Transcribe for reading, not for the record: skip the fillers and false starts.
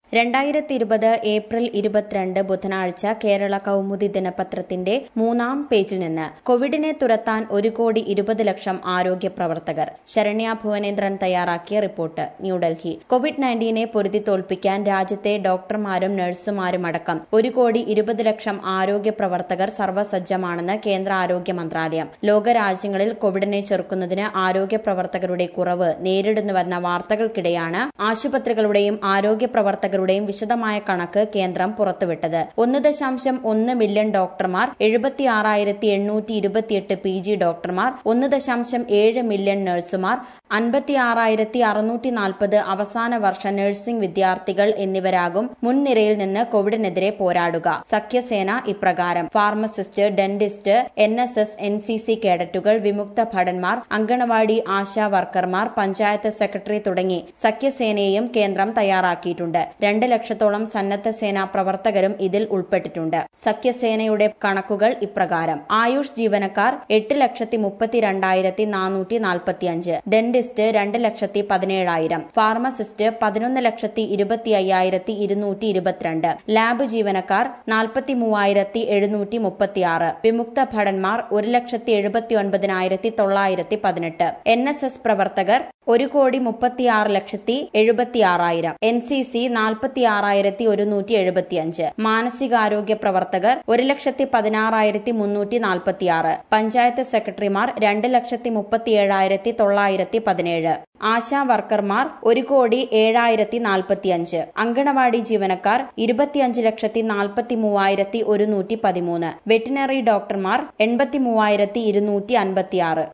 2020 April 22 ബുധനാഴ്ച കേരള കൗമുദി ദിനപത്രത്തിന്റെ 3-ാം പേജിൽ നിന്ന് കോവിഡിനെ തുരത്താൻ 1,20,00,000 ആരോഗ്യ പ്രവർത്തകർ. ശരണ്യ ഭുവനേന്ദ്രൻ തയ്യാറാക്കിയ റിപ്പോർട്ട്. ന്യൂഡൽഹി. കോവിഡ്-19നെ പൊരുതി തോൽപ്പിക്കാൻ രാജ്യത്തെ ഡോക്ടർമാരും നഴ്സുമാരും അടക്കം 1,20,00,000 ആരോഗ്യ പ്രവർത്തകർ സർവ്വസജ്ജമാണെന്ന് കേന്ദ്ര ആരോഗ്യ മന്ത്രാലയം. ലോകരാജ്യങ്ങളിൽ കോവിഡിനെ ചെറുക്കുന്നതിന് ആരോഗ്യ പ്രവർത്തകരുടെ കുറവ് നേരിടുന്നുവെന്ന വാർത്തകൾക്കിടെയാണ് ആശുപത്രികളുടെയും ആരോഗ്യ പ്രവർത്തകരുടെയും വിശദമായ കണക്ക് കേന്ദ്രം പുറത്തുവിട്ടത്. 1.1 മില്യൺ ഡോക്ടർമാർ, 76,828 PG ഡോക്ടർമാർ, 1.7 മില്യൺ നഴ്സുമാർ, 56,640 അവസാന വർഷ നഴ്സിംഗ് വിദ്യാർത്ഥികൾ എന്നിവരാകും മുൻനിരയിൽ നിന്ന് കോവിഡിനെതിരെ പോരാടുക. സഖ്യസേന ഇപ്രകാരം: ഫാർമസിസ്റ്റ്, ഡെന്റിസ്റ്റ്, NSS, NCC കേഡറ്റുകൾ, വിമുക്ത ഭടന്മാർ, അങ്കണവാടി ആശാ വർക്കർമാർ, പഞ്ചായത്ത് സെക്രട്ടറി തുടങ്ങി സഖ്യസേനയെയും കേന്ദ്രം തയ്യാറാക്കിയിട്ടുണ്ട്. 2 ലക്ഷത്തോളം സന്നദ്ധ സേനാ പ്രവർത്തകരും ഇതിൽ ഉൾപ്പെട്ടിട്ടുണ്ട്. സഖ്യസേനയുടെ കണക്കുകൾ ഇപ്രകാരം: ആയുഷ് ജീവനക്കാർ 8,32,445, ഡെന്റിസ്റ്റ് 2,17,000, ഫാർമസിസ്റ്റ് 11,25,222, ലാബ് ജീവനക്കാർ 43,736, വിമുക്ത ഭടന്മാർ 1,79,918, NSS പ്രവർത്തകർ 1,36,76,000, NCC 46,175, മാനസികാരോഗ്യ പ്രവർത്തകർ 1,16,346, പഞ്ചായത്ത് സെക്രട്ടറിമാർ 2,37,917, ആശാ വർക്കർമാർ 1,07,045, അങ്കണവാടി ജീവനക്കാർ 25,43,113, വെറ്റിനറി ഡോക്ടർമാർ 83,256.